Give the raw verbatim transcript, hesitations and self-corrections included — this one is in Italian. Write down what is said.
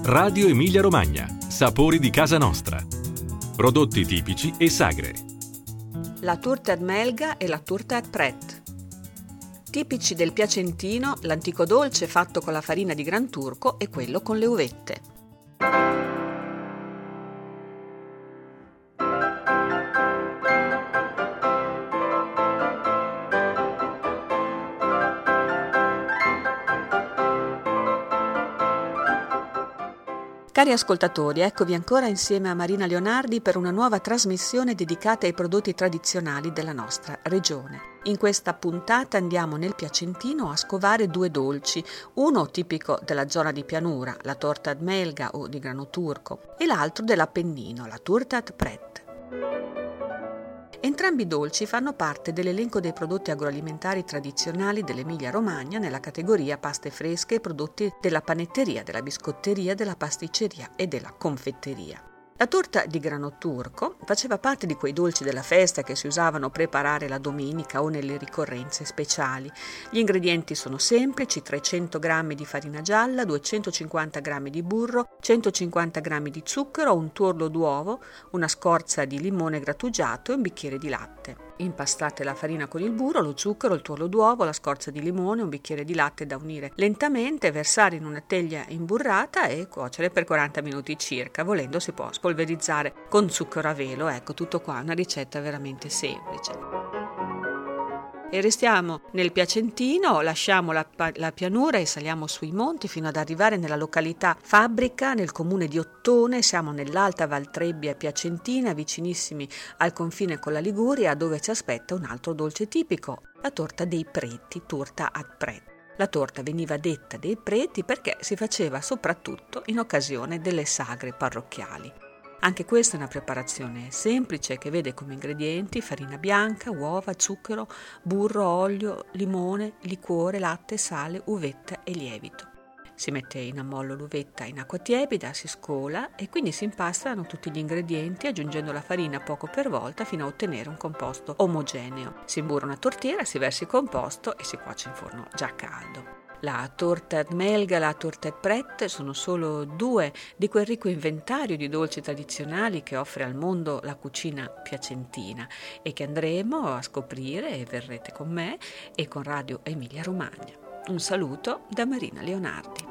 Radio Emilia Romagna. Sapori di casa nostra. Prodotti tipici e sagre. La torta ad melga e la torta ad pret. Tipici del Piacentino, l'antico dolce fatto con la farina di Gran Turco e quello con le uvette. Cari ascoltatori, eccovi ancora insieme a Marina Leonardi per una nuova trasmissione dedicata ai prodotti tradizionali della nostra regione. In questa puntata andiamo nel Piacentino a scovare due dolci, uno tipico della zona di pianura, la torta ad melga o di grano turco, e l'altro dell'Appennino, la torta ad pret. Entrambi i dolci fanno parte dell'elenco dei prodotti agroalimentari tradizionali dell'Emilia Romagna nella categoria paste fresche e prodotti della panetteria, della biscotteria, della pasticceria e della confetteria. La torta di grano turco faceva parte di quei dolci della festa che si usavano preparare la domenica o nelle ricorrenze speciali. Gli ingredienti sono semplici: trecento grammi di farina gialla, duecentocinquanta grammi di burro, centocinquanta grammi di zucchero, un tuorlo d'uovo, una scorza di limone grattugiato e un bicchiere di latte. Impastate la farina con il burro, lo zucchero, il tuorlo d'uovo, la scorza di limone, un bicchiere di latte da unire lentamente, versare in una teglia imburrata e cuocere per quaranta minuti circa. Volendo si può spolverizzare con zucchero a velo. Ecco, tutto qua, una ricetta veramente semplice. E restiamo nel Piacentino, lasciamo la, la pianura e saliamo sui monti fino ad arrivare nella località Fabbrica, nel comune di Ottone. Siamo nell'Alta Val Trebbia Piacentina, vicinissimi al confine con la Liguria, dove ci aspetta un altro dolce tipico, la torta dei preti, torta ad pret. La torta veniva detta dei preti perché si faceva soprattutto in occasione delle sagre parrocchiali. Anche questa è una preparazione semplice che vede come ingredienti farina bianca, uova, zucchero, burro, olio, limone, liquore, latte, sale, uvetta e lievito. Si mette in ammollo l'uvetta in acqua tiepida, si scola e quindi si impastano tutti gli ingredienti aggiungendo la farina poco per volta fino a ottenere un composto omogeneo. Si imburra una tortiera, si versa il composto e si cuoce in forno già caldo. La torta ad melga e la torta ad pret sono solo due di quel ricco inventario di dolci tradizionali che offre al mondo la cucina piacentina e che andremo a scoprire e verrete con me e con Radio Emilia Romagna. Un saluto da Marina Leonardi.